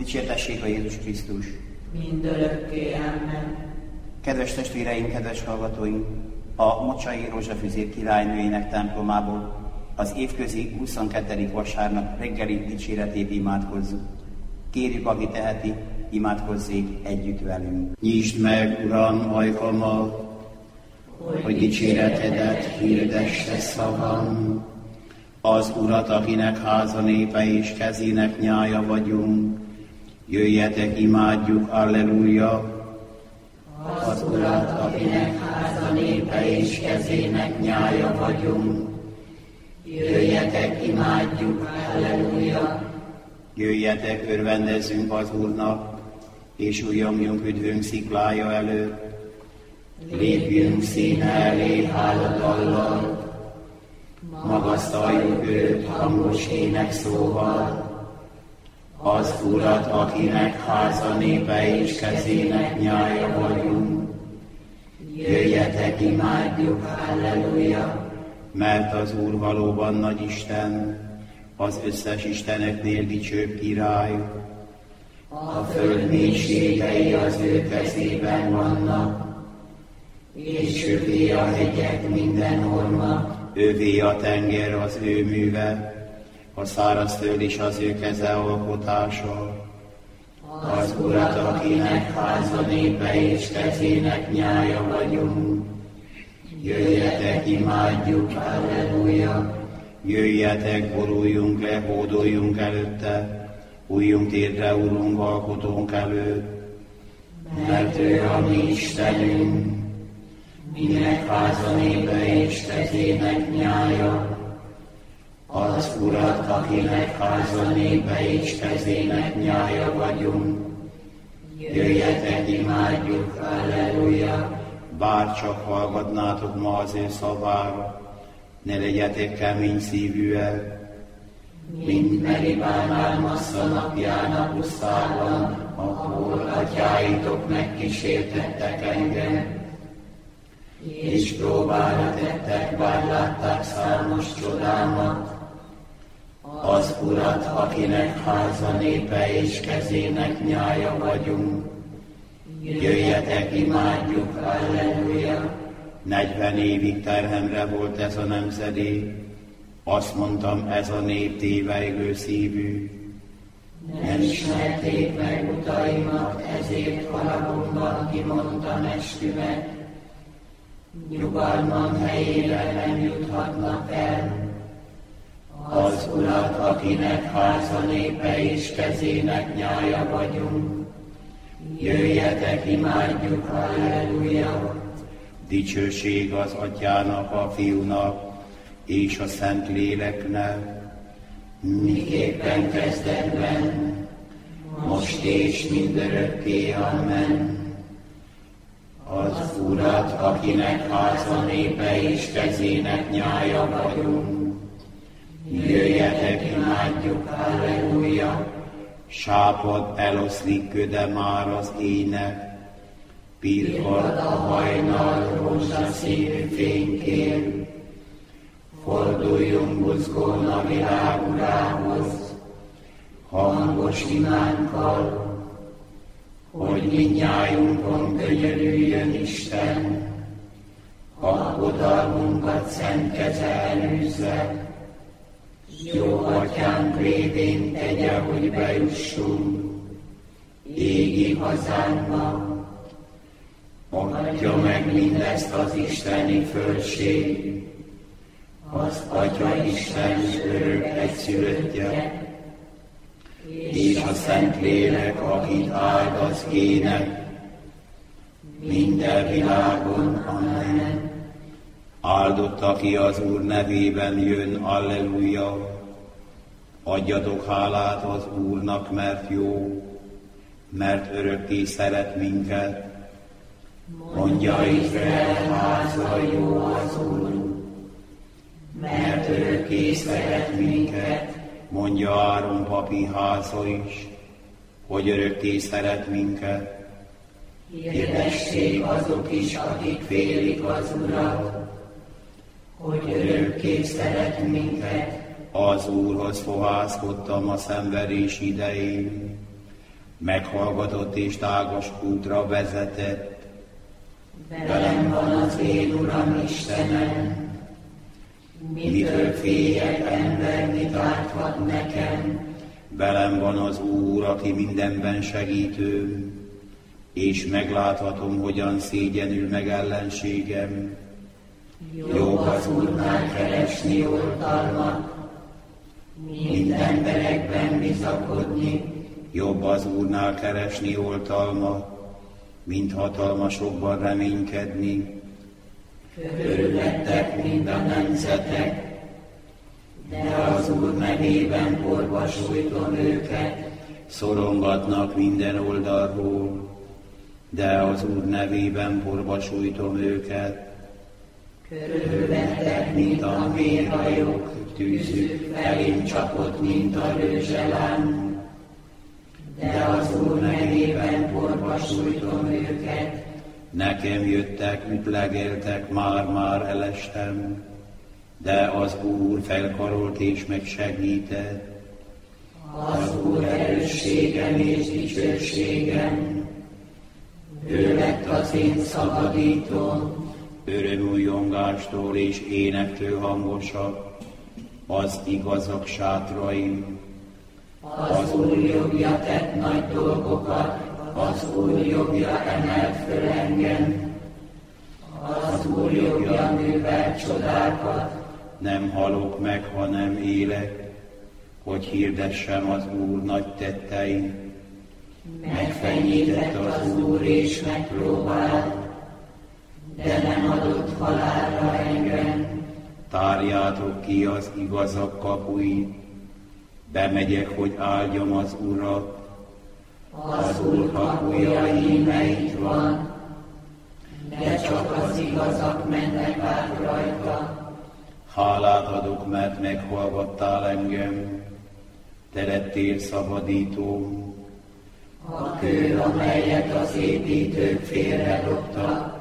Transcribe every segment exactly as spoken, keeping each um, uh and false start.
Dicsértessék a Jézus Krisztus! Mindörökké, amen. Kedves testvéreim, kedves hallgatóink! A Mocsai Rózsafüzér királynőjének templomából az évközi huszonkettedik vasárnap reggeli dicséretét imádkozzuk. Kérjük, aki teheti, imádkozzék együtt velünk. Nyisd meg, Uram, ajkamat, hogy dicséretedet hirdesse szavam. Az Urat, akinek háza népe és kezének nyája vagyunk, jöjjetek, imádjuk, alleluja! Az Urat, akinek háza népe és kezének nyája vagyunk, jöjjetek, imádjuk, alleluja! Jöjjetek, örvendezzünk az Úrnak, és ujjongjunk üdvünk sziklája előtt. Lépjünk színe elé háladallal, magasztaljuk őt hangos énekszóval. Az Urat, akinek háza népe és kezének nyája vagyunk, jöjjetek, imádjuk, halleluja! Mert az Úr valóban nagy Isten, az összes isteneknél dicsőbb király. A föld mélységei az ő kezében vannak, és övé a hegyek minden orma. Övé a tenger az ő műve, a szárazföld is az ő keze alkotása. Az Urat, akinek háza népe és kezének nyája vagyunk, jöjjetek, imádjuk, halleluja! Jöjjetek, boruljunk le, hódoljunk előtte, újjunk térdre, Urunk, alkotónk előtt, mert ő a mi Istenünk, minek háza népe és kezének nyája. Az Urat, akinek háza népe és kezének nyája vagyunk, jöjjetek, imádjuk, halleluja! Bár csak hallgatnátok ma az ő szavára, ne legyetek kemény szívűek, mint Meribán Álmassza napján a pusztában, ahol atyáitok megkísértettek engem, és próbára tettek, bár látták számos csodámat. Az Urat, akinek háza népe és kezének nyája vagyunk, jöjjetek, imádjuk, halleluja! Negyven évig terhemre volt ez a nemzedék, azt mondtam, ez a nép tévejgő szívű. Nem ismerték meg utaimat, ezért haragomban kimondtam esküvet. Nyugalmam helyére nem juthatnak el. Az Urat, akinek háza népe és kezének nyája vagyunk, jöjjetek, imádjuk, halleluja! Dicsőség az Atyának, a Fiúnak és a Szent Léleknek, miképpen kezdetben, most és mindörökké, amen. Az Urat, akinek háza népe és kezének nyája vagyunk, jöjjetek, imádjuk, halleluja! Sápad eloszlik köde már az ének, pirkad a hajnal rózsaszínű fénykér. Forduljunk buzgón a világ Urához, hangos imánkkal, hogy mindnyájunkon könyörüljön Isten, aggodalmunkat szent keze elűzze. Jó Atyánk révén tegye, hogy bejussunk égi hazánkba. Adja meg mindezt az isteni földség, az Atya Isten örök egyszülöttje, és a Szent Lélek, akit áld az ének, minden világon, amen. Áldott, aki az Úr nevében jön, alleluja! Adjatok hálát az Úrnak, mert jó, mert örökké szeret minket. Mondja Izrael háza, jó az Úr, mert örökké szeret minket. Mondja Áron papi háza is, hogy örökké szeret minket. Hirdessék azok is, akik félik az Urat, hogy örökké szeret minket. Az Úrhoz fohászkodtam a szenvedés idején, meghallgatott és tágas útra vezetett. Velem van az én Uram Istenem, mitől féljek, ember mit árthat nekem? Velem van az Úr, aki mindenben segítőm, és megláthatom, hogyan szégyenül meg ellenségem. Jobb az Úrnál keresni oltalmat, mint emberekben bizakodni. Jobb az Úrnál keresni oltalmat, mint hatalmasokban reménykedni. Körülvettek mind a nemzetek, de az Úr nevében porba sújtom őket. Szorongatnak minden oldalról, de az Úr nevében porba sújtom őket. Körülvettek, mint a mérhajok, tűzük felém csapott, mint a rőzselám, de az Úr nevében porba sújtom őket. Nekem jöttek, ütlegeltek, már-már elestem, de az Úr felkarolt és megsegített. Az Úr erősségem és dicsőségem, ő lett az én szabadítóm. Örömújongástól és énektől hangosak az igazak sátraim. Az Úr jobbja tett nagy dolgokat, az Úr jobbja emelt föl engem. Az Úr jobbja művelt csodákat. Nem halok meg, hanem élek, hogy hirdessem az Úr nagy tetteit. Megfenyített az Úr és megpróbált, de nem adott halálra engem. Tárjátok ki az igazak kapuit, bemegyek, hogy áldjam az Urat. Az Úr kapuja íme itt van, de csak az igazak mennek át rajta. Hálát adok, mert meghallgattál engem, te lettél szabadítóm. A kő, amelyet az építők félredobtak,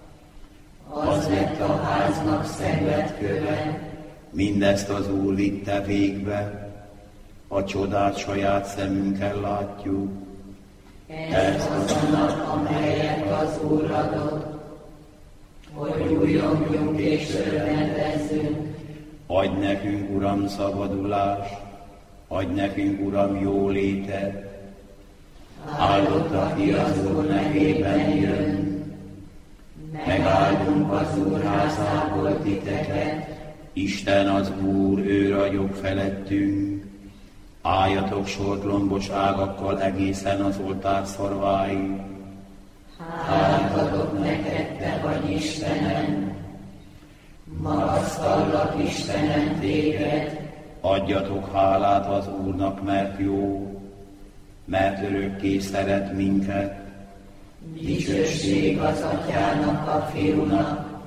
az lett a háznak szenvedköve. Mindezt az Úr vitte végbe, a csodát saját szemünkkel látjuk. Ez az a nap, amelyet az Úr adott, hogy újjongjunk és örvendezzünk. Adj nekünk, Uram, szabadulást, adj nekünk, Uram, jólétet. Áldott, aki az Úr nevében jön, megáldunk az Úr házából titeket. Isten az Úr, ő ragyog felettünk, álljatok sort lombos ágakkal egészen az oltár szarváig. Hálát adok neked, te vagy Istenem, magasztallak Istenem téged. Adjatok hálát az Úrnak, mert jó, mert örökké szeret minket. Dicsőség az Atyának, a Fiúnak,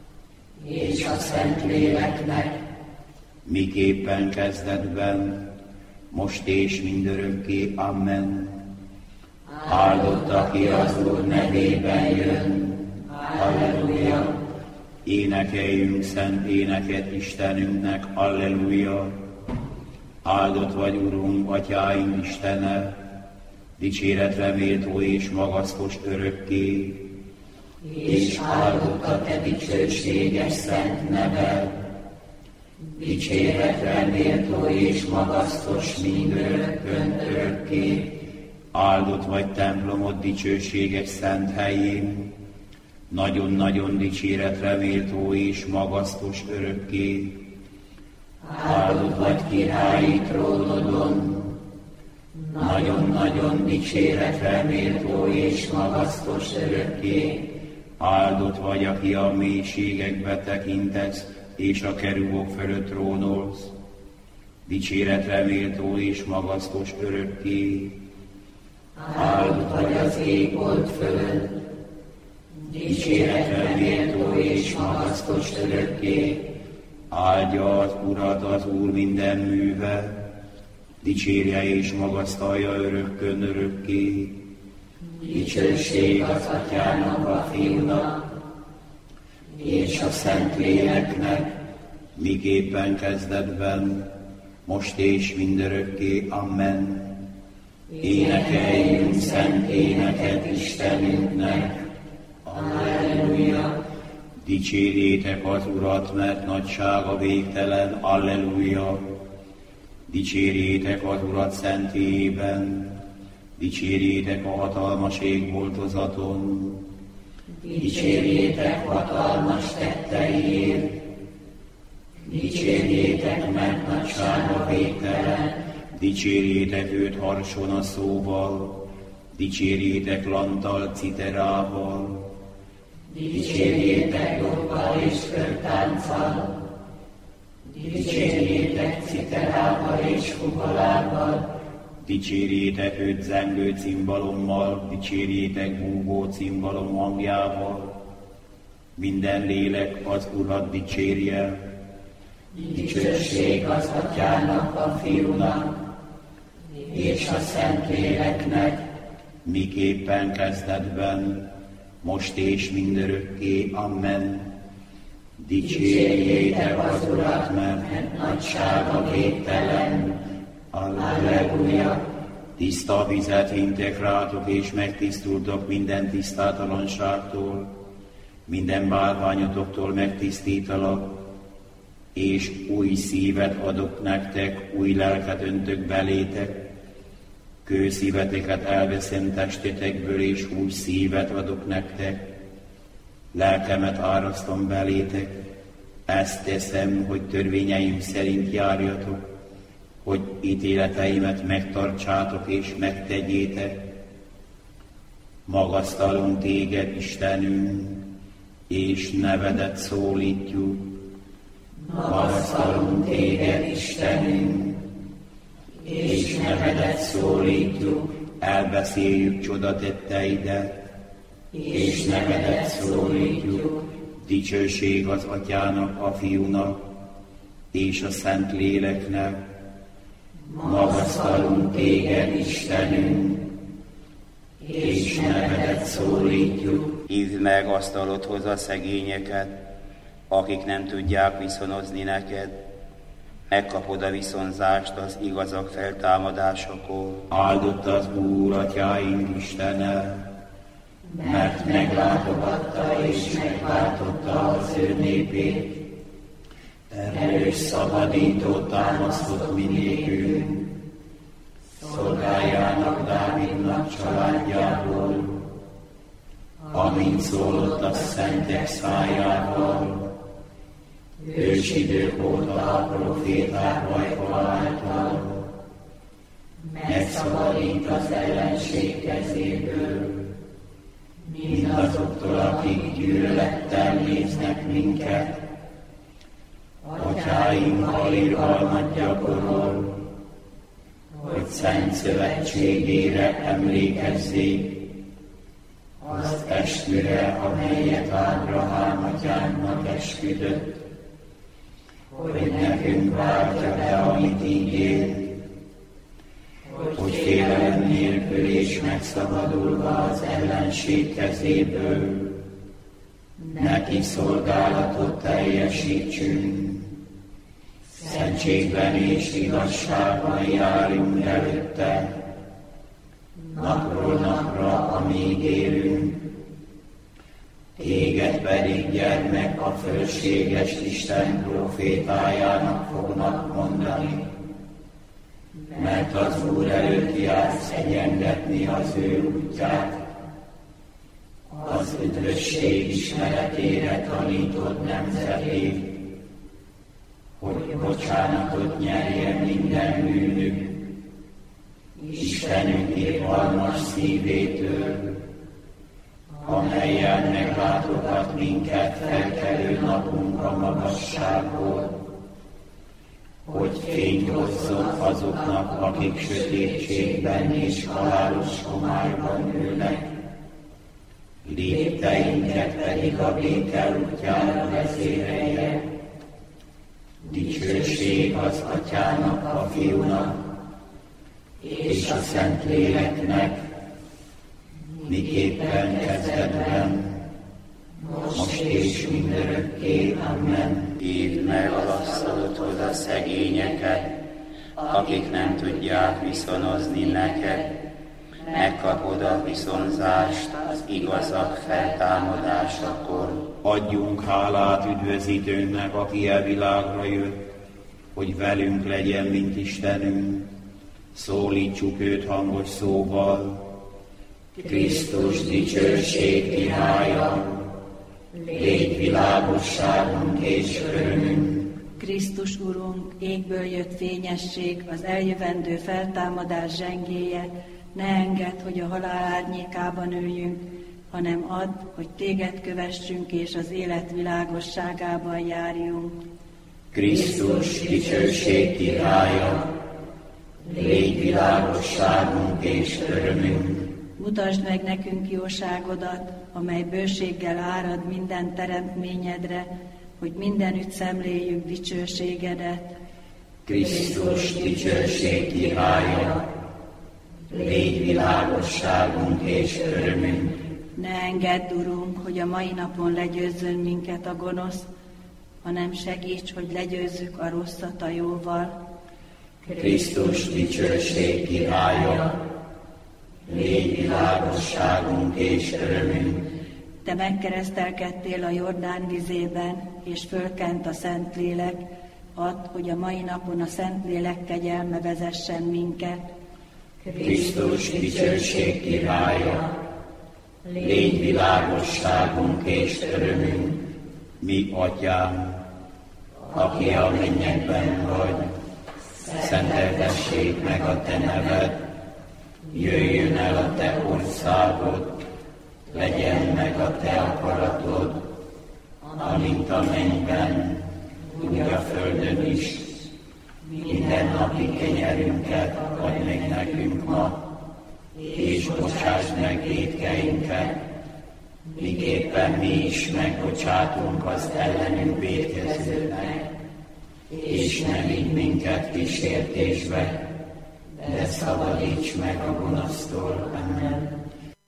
és a Szentléleknek, miképpen kezdetben, most és mindörökké. Amen. Áldott, aki az Úr nevében jön. Halleluja! Énekeljünk szent éneket Istenünknek. Halleluja! Áldott vagy, Urunk, Atyáink Istene, dicséretre méltó és magasztos örökké, És áldott a te dicsőséges szent neved, dicséretre méltó és magasztos mindörökkön örökké. Áldott vagy templomod dicsőséges szent helyén, nagyon-nagyon dicséretre méltó és magasztos örökké. Áldott vagy királyi trónodon, nagyon-nagyon dicséretre méltó és magasztos örökké. Áldott vagy, aki a mélységekbe tekintesz, és a kerubok fölött trónolsz, dicséretre méltó és magasztos örökké. Áldott vagy az égold fölött, dicséretre méltó és magasztos örökké. Áldja az Urat az Úr minden műve, dicsérje és magasztalja örökkön örökké. Dicsőség az Atyának, a Fiúnak, és a Szentléleknek, miképpen kezdetben, most és mindörökké. Amen. Énekeljünk szenté neked Istenünknek. Alleluja! Dicsérjétek az Urat, mert nagysága végtelen. Alleluja! Dicsérjétek az Urat szentélyében, dicsérjétek a hatalmas égboltozaton. Dicsérjétek hatalmas tetteiért, dicsérjétek, mert nagysága végtelen. Dicsérjétek őt harson a szóval, dicsérjétek lanttal, citerával. Dicsérjétek joggal és körtánccal, dicsérjétek citerával és fuvolával. Dicsérjétek őt zengő cimbalommal, dicsérjétek búgó cimbalom hangjával. Minden lélek az Urat dicsérje. Dicsőség az Atyának, a Fiúnak és a Szentléleknek, miképpen kezdetben, most és mindörökké. Amen. Dicsérjétek az Urat, mert nagysága végtelen. Alleluja! Tiszta vizet hintek rátok, és megtisztultok minden tisztátalanságtól, minden bálványotoktól megtisztítalak, és új szívet adok nektek, új lelket öntök belétek, kőszíveteket elveszem testetekből, és új szívet adok nektek. Lelkemet árasztom belétek, ezt teszem, hogy törvényeim szerint járjatok, hogy ítéleteimet megtartsátok és megtegyétek. Magasztalunk téged, Istenünk, és nevedet szólítjuk. Magasztalunk téged, Istenünk, és nevedet szólítjuk. Elbeszéljük csodatetteidet, és nevedet szólítjuk. Dicsőség az Atyának, a Fiúnak, és a Szentléleknek. Magasztalunk téged, Istenünk, és nevedet szólítjuk. Hívd meg asztalodhoz a szegényeket, akik nem tudják viszonozni neked. Megkapod a viszonzást az igazak feltámadásakor. Áldott az Úr, Atyáink Istene, mert meglátogatta és megváltotta az ő népét. Erős szabadító támasztott mi nékünk, szolgájának, Dávidnak családjából, amint szólott a szentek szájával, ősidők óta a proféták ajka által, megszabadít az ellenség kezéből, mindazoktól, akik gyűlölettel néznek minket. Atyáinkkal irgalmat gyakorol, hogy szent szövetségére emlékezzék, az esküre, amelyet Ábrahám atyánknak esküdött, hogy nekünk váltja be, amit ígért, hogy félelem nélkül és megszabadulva az ellenség kezéből neki szolgálatot teljesítsünk. Szentségben és igazságban járjunk előtte, napról napra, amíg élünk. Téged pedig, gyermek, a fölséges Isten profétájának fognak mondani, mert az Úr előtt jársz egyengetni az ő útját, az üdvösség ismeretére tanítod nemzetét, hogy bocsánatot nyerjen minden bűnük, Istenünk irgalmas szívétől, amelyen meglátogat minket felkelő napunk a magasságból, hogy fényt hozzon azoknak, akik sötétségben és halálos homályban ülnek, lépteinket pedig a béke útjára vezérelje. Dicsőség az Atyának, a Fiúnak és a Szentléleknek, miképpen kezdetben, most és mindörökké. Amen. Hívd meg az asztalodhoz a szegényeket, akik nem tudják viszonozni neked. Megkapod megkapod a viszonzást az igazak feltámadásakor. Adjunk hálát üdvözítőnknek, aki e világra jött, hogy velünk legyen, mint Istenünk. Szólítsuk őt hangos szóval. Krisztus dicsőség királya, légy világosságunk és örömünk. Krisztus Urunk, égből jött fényesség, az eljövendő feltámadás zsengéje, ne engedd, hogy a halál árnyékában üljünk, hanem add, hogy téged kövessünk és az élet világosságában járjunk. Krisztus dicsőség királya, légy világosságunk és örömünk. Mutasd meg nekünk jóságodat, amely bőséggel árad minden teremtményedre, hogy mindenütt szemléljük dicsőségedet. Krisztus dicsőség királya, légy világosságunk és örömünk. Ne engedd, Urunk, hogy a mai napon legyőzzön minket a gonosz, hanem segíts, hogy legyőzzük a rosszat a jóval. Krisztus dicsőség királya, légy világosságunk és örömünk. Te megkeresztelkedtél a Jordán vizében, és fölkent a Szentlélek, add, hogy a mai napon a Szentlélek kegyelme vezessen minket. Krisztus dicsőség királya, légy világosságunk és örömünk. Mi, Atyám, aki a mennyekben vagy, szenteltessék meg a te neved, jöjjön el a te országod, legyen meg a te akaratod, amint a mennyben, úgy a földön is. Minden napi kenyerünket add meg nekünk ma, és bocsásd meg vétkeinket, miképpen mi is megbocsátunk az ellenünk vétkezőknek, és ne vigy minket kísértésbe, de szabadíts meg a gonosztól. Amen.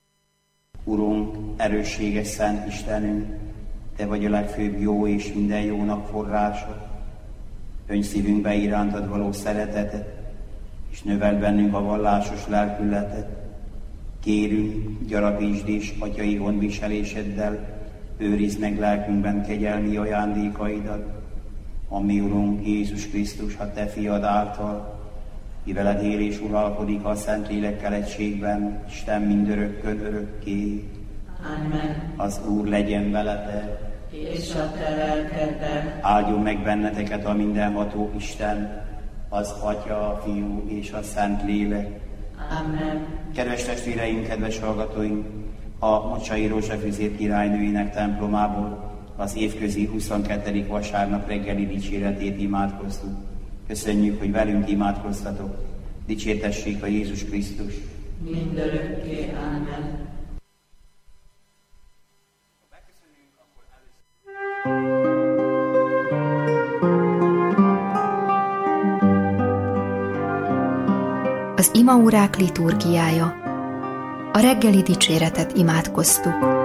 Urunk, erősséges Szent Istenünk, Te vagy a legfőbb jó és minden jónak forrása. Önts szívünkbe irántad való szeretetet, és növeld bennünk a vallásos lelkületet. Kérünk, gyarapítsd és atyai gondviseléseddel, őrizd meg lelkünkben kegyelmi ajándékaidat, ami Urunk Jézus Krisztus, a Te fiad által, ki veled él és uralkodik a Szentlélekkel egységben, Isten mindörökkön örökké. Amen. Az Úr legyen veletek, És a te lelkeddel. áldjon meg benneteket a mindenható Isten, az Atya, a Fiú és a Szentlélek. Amen. Kedves testvéreim, kedves hallgatóink, a Mocsai Rózsafűzér királynőinek templomából az évközi huszonkettedik vasárnap reggeli dicséretét imádkoztuk. Köszönjük, hogy velünk imádkoztatok. Dicsértessék a Jézus Krisztus. Mindörökké. Amen. Az imaórák liturgiája. A reggeli dicséretet imádkoztuk.